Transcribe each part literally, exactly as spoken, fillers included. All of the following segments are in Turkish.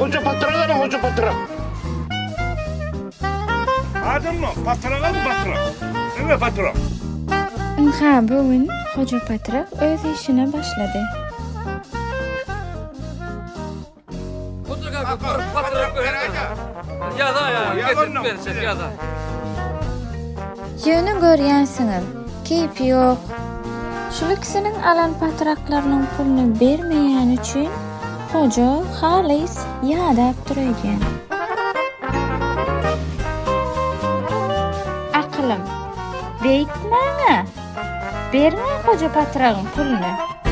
Hoca patıra alın, hoca patıra. Adın mı? Patıra alın, patıra. Evet, patıra. Ha, bugün hoca patrak öz işine başladı. Hoca patrak ya da ya, getirip verecek ya da. Yönü görýänsiňiz, keypi yok. Şu ikisinin alan patraklarının pulunu bermeýän üçin hoca halys ýadap durýan. Aklım, beýtmäňe. Berme hoca patrağın pulunu.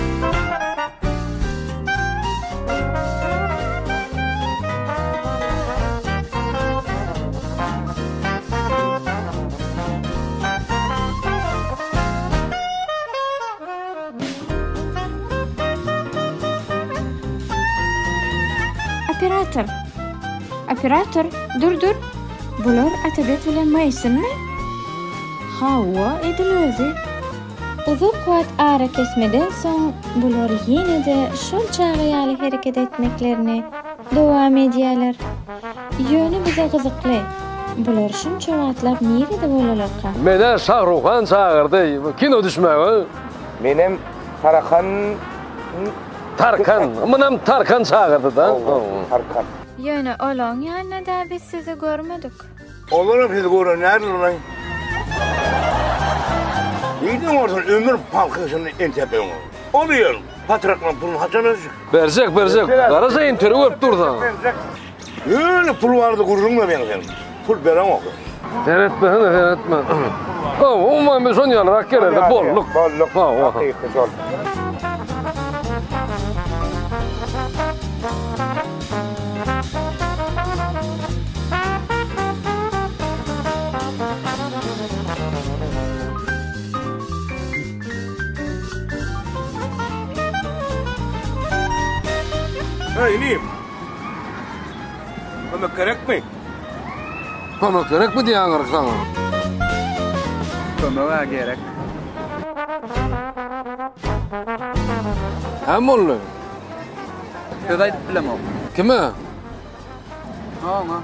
Operator. Operator, dur dur. Bular Atabek bilen Maysunmy? Hawa edil özü. Uzun kuat ara kesmeden soň bular ýene-de şol çagyýaly hereket etmeklerini dowam edýärler. Ýöne bize gyzykly. Bular şunça wagtlap nerede bolalarka? Mene Şahruhan çağırdı. Kino düşmäge. Benim Tarakan... Tarkan. Mınam Tarkan çağırdı da. Tarkan. Ýöne olaň ýanynda biz sizi görmedik. Olurum sizi görün, nerede olayım? Yiğidin ortadan ömür palkısını entepe olur. Oluyor. Patrakla pulun haçanız. Berjek, berjek. Garasayın türü öp durda. Öyle pul vardı kururum da ben senin. Pul veren oku. Denetme, denetme. O, umman bir son yalarak gelirdi. Bolluk. Bolluk. Hakiki sol. Ha, ineyim. Kömek gerek mi? Kömek gerek mi diyen garip sana? Kömeğe gerek. Hem oldu. Söz ayıp bilemem. Kime? Ama.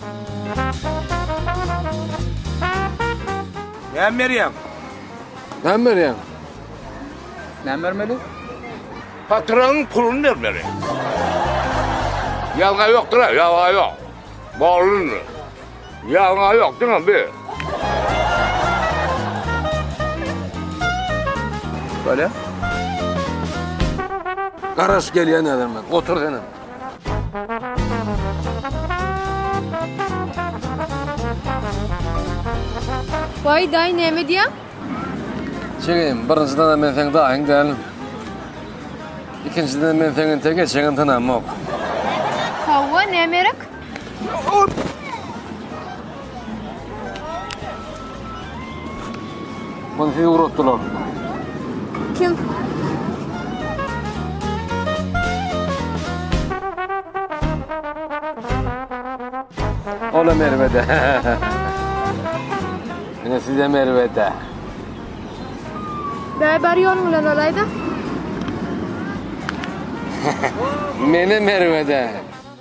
Ben Meryem. Ben vereyim. Ne vermeli? Patronun pulunu vermeli. Yalga yoktur ha, yalga yok. Bağlın mı? Yalga yok değil mi be? Böyle. Karaş geliyor ne demek? Otur senin. Vay day näme diýäň? Çekeyim, birinciden de men senin dahyň değilim. İkinciden men senin tege çekin tanamok. Hawa nämerek? Bunu sizi uğrattılar. Kim? Ola Merve'de. Yine size Merve'de. Bäber ýol bilen olaydy. Mene Merve'de.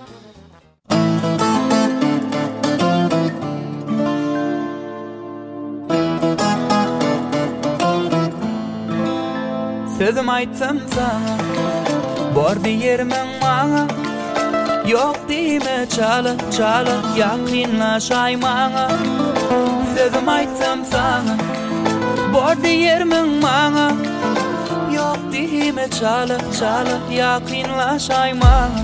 Sözüm aytsam sana, bordy ýermeň maňa. Ýok diýme çala çala, ýakynlaşaý maňa. Sözüm aytsam sana, bordy ýermeň maňa. Ýok diýme çala çala, ýakynlaşaý maňa.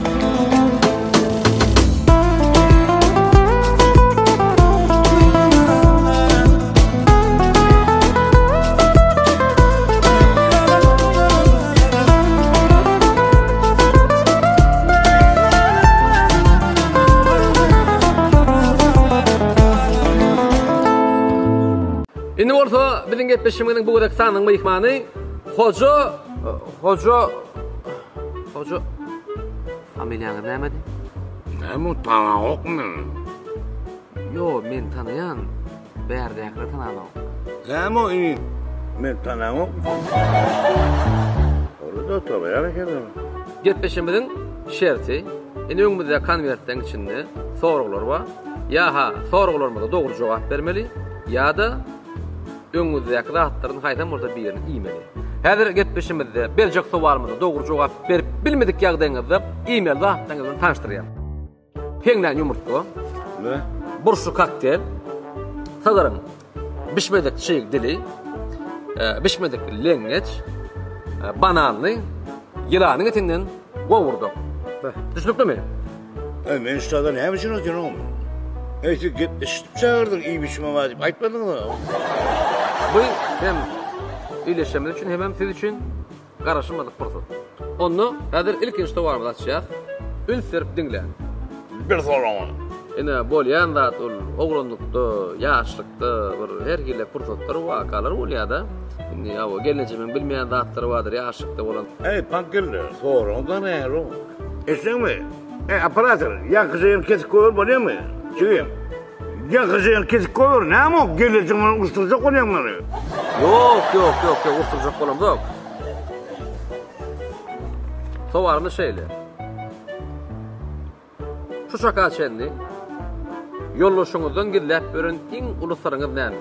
Indi orta bizim gepleşiminin bu kadar sanın mıyıkmanı hoca hoca hoca familiyanı näme di? Näme tanawok mu? Yo, men tanıyan bärdäkle tananok. Näme in? Men tanawok. Orada tabii ya kedim. Gepleşiminin şerti Ene öňümizde konwertden içinde soraglar bar. Ya ha, soraglarymyza dogry jogap bermeli, ya da öňümüzdäki zatlaryň haýdan bolsa birini iýmeli. Häzir getmişimizde beljek sowarymyza dogry jogap berip bilmedik ýagdaýyňyzda e-mail zatlaryňyzdan tanıştyrýar. Peňden ýumurtga, Ne? burşu koktel, sagaryň bişmedik çyk dili, e, bişmedik lengeç, e, bananly, ýylanyň etinden gowurdy. Düşnükmi? E, men şuradan hem için oturuyorum. Eti git işitip çağırdık iyi bir şey var deyip aytmadın mı? Bu hem iyileşmemiz için hem siz için garaşmalyk pursat. Onu häzir ilkinji towarymyzy açýar. Ün serip dinlen. Bir sorum. Ene bolýan zat ol oglanlykda, ýaşlykda bir her gile pursatlar wakalar bolýar-da. Indi ýa gelenjegiň bilmeýän zatlar bardyr ýaşlykda bolan. Ey pankelle, sorum da ne ro? Eşleňmi? E aparator, ýakjyň kesip koýur bolýarmy? Çygyň. Ýakjyň kesip koýur, näme o gelenjegiň usturjak bolýarmy? Yok, yok, yok, yok, usturjak bolam yok. Towarmy şeýle. Şu şaka çendi. Yollaşyňyzdan gillep beren iň ulusaryňyz näme?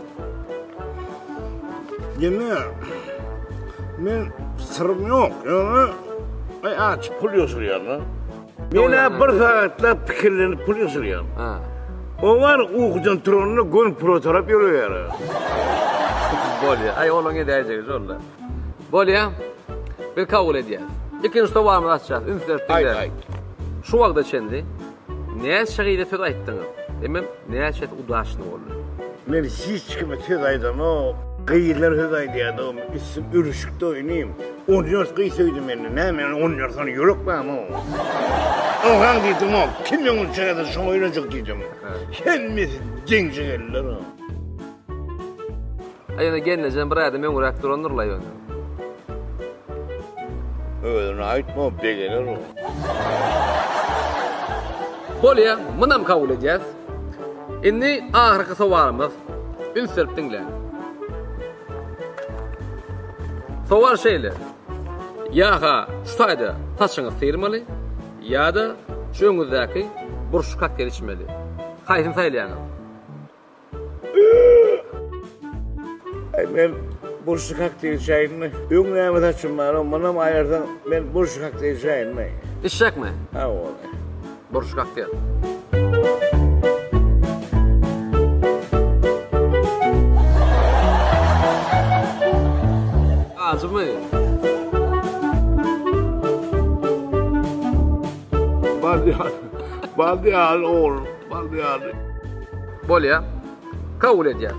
Yine men sırrım yok. Yani ay aç pul yosuryan. Mene bir saatlap pikirlenip pul yosuryan. Ha. O var uğucan tronuna gön protarap yürüyor. Bolýa, ay olaň edäjek jolla. Bolýa. Bir kabul edýär. İkinji towarymyzy açýar. Ay ay. Şu wagtda çendi. Näçe şeýle söz aýtdyňyz? Emem näçe udaşny boldy. Men hiç kime söz aýdym o. Gıyırlar söz aýdýardym. İsim ürüşükde oýnaýym. on ýaş gıy söýdüm men. Näme on ýaş sana ýürek barmy o? O han diýdim o. Kim ýoňy çegede şoňa oýnajak diýdim. Hemmesi jeňjegeller o. Aýana gelnejen bir adam öňür aktorunurla ýöne. Öýüni aýtma begeler o. Bolýa, munam kabul edýäs. Indi ahyrky sowarymyz ün serip dinlen. Sowar şeýle. Ýa-ha, şu taýda saçyňyz syrmaly, ýa-da şu öňüzdäki burşuk kaktel içmeli. Haýsyn saýlaýaňyz? Ay men burşuk kaktel içäýinmi? Öňüme saçym bar, manam aýardan men burşuk kaktel içäýinmi? İçsekmi? Ha ola. Burşuk kaktel. Azmy? Baldyal. Baldyal ol, baldyal. Bolýa. Kabul edýär.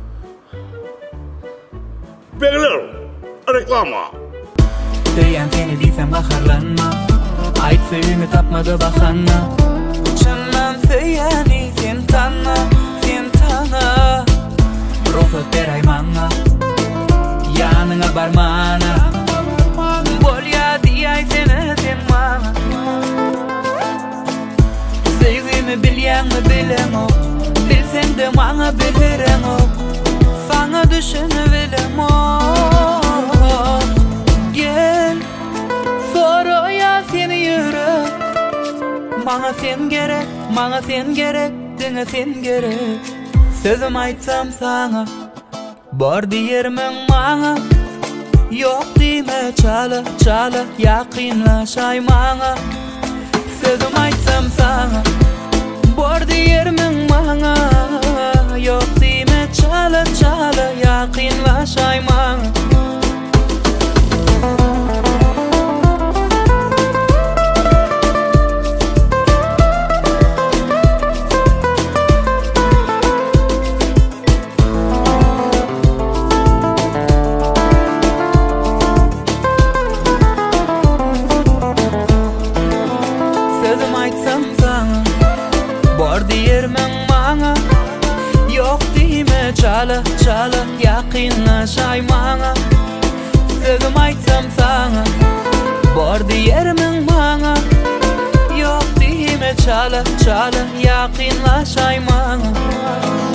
Begeler. Reklama. Diyen seni diysem gaharlanma, ayt söýüňi tapmady bahana. Çyndan söýäni sen tanna, sen tanna. Rofat beray maňa, ýanyňa barmana. Bolýa diýäň seni sen maňa. Sevgimi bilýäňmi bilem ok, bilseň de maňa bilirem ok. Sana düşünebilem ok. Gel, soruya seni yürek. Maňa sen gerek, maňa sen gerek, diňe sen gerek. Sözüm aýtsam sana, bar diýermeň maňa. Ýok diýme çala, çala, ýakynlaşaý maňa. Sözüm aýtsam sana, bar diýermeň maňa. Ýok diýme çala, çala, ýakynlaşaý maňa. Sözüm aýtsam sana, bar diýermeň maňa. Ýok diýme çala, çala, ýakynlaşaý maňa. Sözüm aýtsam sana, bar diýermeň maňa. Ýok diýme çala, çala, ýakynlaşaý maňa.